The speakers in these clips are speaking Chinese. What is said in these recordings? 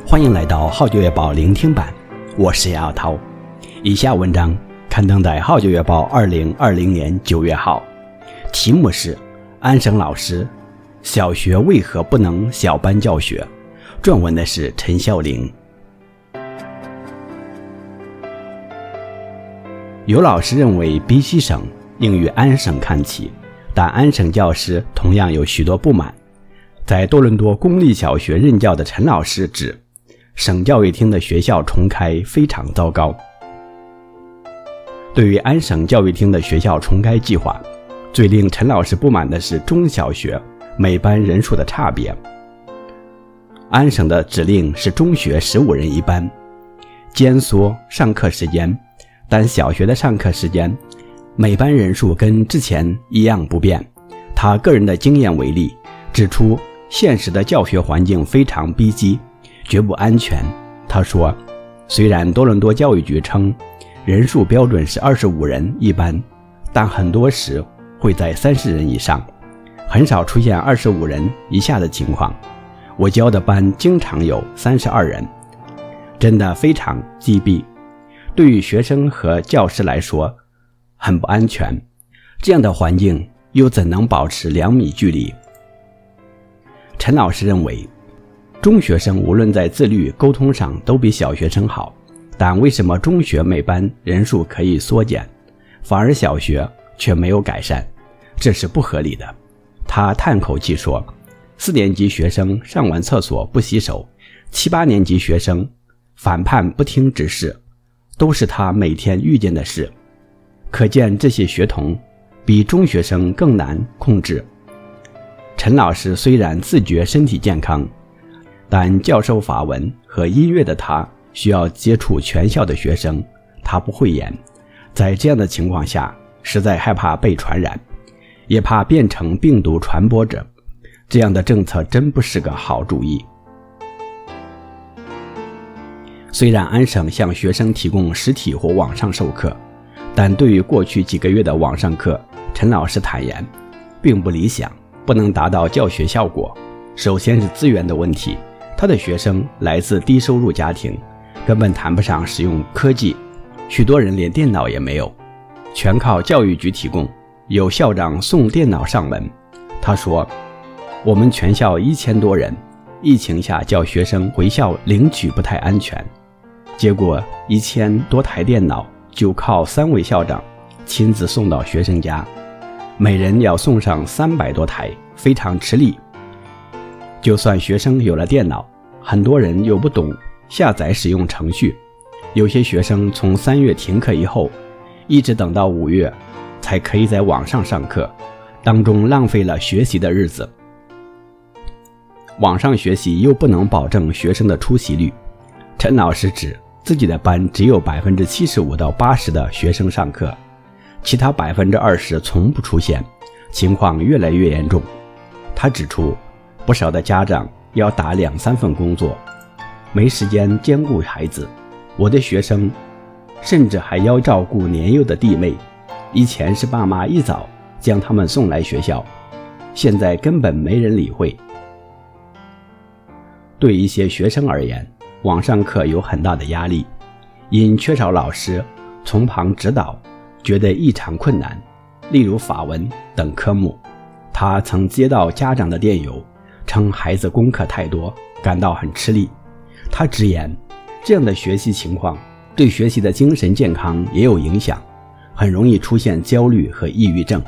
欢迎来到号角月报聆听版，我是杨晓涛。以下文章刊登在号角月报2020年9月号，题目是安省老师小学为何不能小班教学，撰文的是陈孝玲。有老师认为B西省应与安省看齐，但安省教师同样有许多不满。在多伦多公立小学任教的陈老师指，省教育厅的学校重开非常糟糕。对于安省教育厅的学校重开计划，最令陈老师不满的是中小学每班人数的差别。安省的指令是中学15人一班，减缩上课时间，但小学的上课时间每班人数跟之前一样不变。他个人的经验为例，指出现实的教学环境非常逼仄，绝不安全。他说，虽然多伦多教育局称人数标准是25人一班，但很多时会在30人以上，很少出现25人以下的情况。我教的班经常有32人，真的非常挤逼，对于学生和教师来说很不安全。这样的环境又怎能保持2米距离？陈老师认为，中学生无论在自律沟通上都比小学生好，但为什么中学每班人数可以缩减，反而小学却没有改善？这是不合理的。他叹口气说，4年级学生上完厕所不洗手，7、8年级学生反叛不听指示，都是他每天遇见的事。可见这些学童比中学生更难控制。陈老师虽然自觉身体健康，但教授法文和音乐的他需要接触全校的学生，他不会演。在这样的情况下，实在害怕被传染，也怕变成病毒传播者。这样的政策真不是个好主意。虽然安省向学生提供实体或网上授课，但对于过去几个月的网上课，陈老师坦言并不理想，不能达到教学效果。首先是资源的问题，他的学生来自低收入家庭，根本谈不上使用科技，许多人连电脑也没有，全靠教育局提供，有校长送电脑上门。他说，我们全校1000多人，疫情下叫学生回校领取不太安全，结果1000多台电脑就靠3位校长亲自送到学生家，每人要送上300多台，非常吃力。就算学生有了电脑，很多人又不懂下载使用程序，有些学生从3月停课以后，一直等到5月才可以在网上上课，当中浪费了学习的日子。网上学习又不能保证学生的出席率。陈老师指自己的班只有75%到80%的学生上课，其他20%从不出现，情况越来越严重。他指出，不少的家长要打2、3份工作，没时间兼顾孩子。我的学生甚至还要照顾年幼的弟妹，以前是爸妈一早将他们送来学校，现在根本没人理会。对一些学生而言，网上课有很大的压力，因缺少老师从旁指导，觉得异常困难，例如法文等科目。他曾接到家长的电邮，称孩子功课太多，感到很吃力。他直言，这样的学习情况对学习的精神健康也有影响，很容易出现焦虑和抑郁症。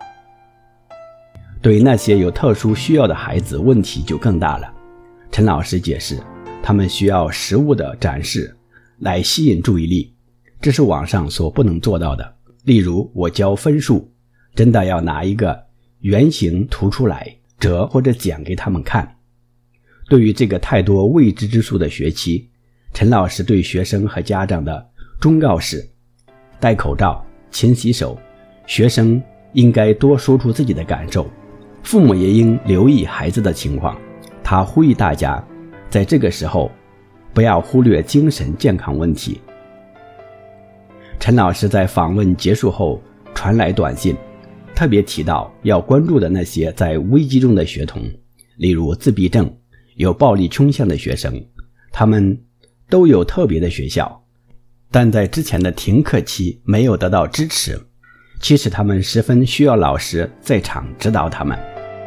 对那些有特殊需要的孩子，问题就更大了。陈老师解释，他们需要实物的展示来吸引注意力，这是网上所不能做到的。例如我教分数，真的要拿一个圆形图出来折或者讲给他们看。对于这个太多未知之数的学期，陈老师对学生和家长的忠告是，戴口罩、勤洗手，学生应该多说出自己的感受，父母也应留意孩子的情况。他呼吁大家在这个时候不要忽略精神健康问题。陈老师在访问结束后传来短信，特别提到要关注的那些在危机中的学童，例如自闭症、有暴力倾向的学生， 他们都有特别的学校，但在之前的停课期没有得到支持，其实他们十分需要老师在场指导他们。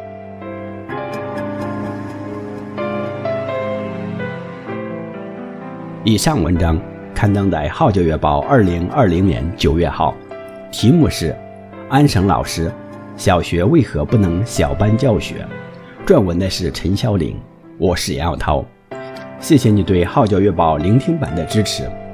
以上文章刊登在《号角月报》2020年9月号，题目是安省老师小学为何不能小班教学，撰文的是陈晓玲，我是杨晓涛。谢谢你对《号角月报》聆听版的支持。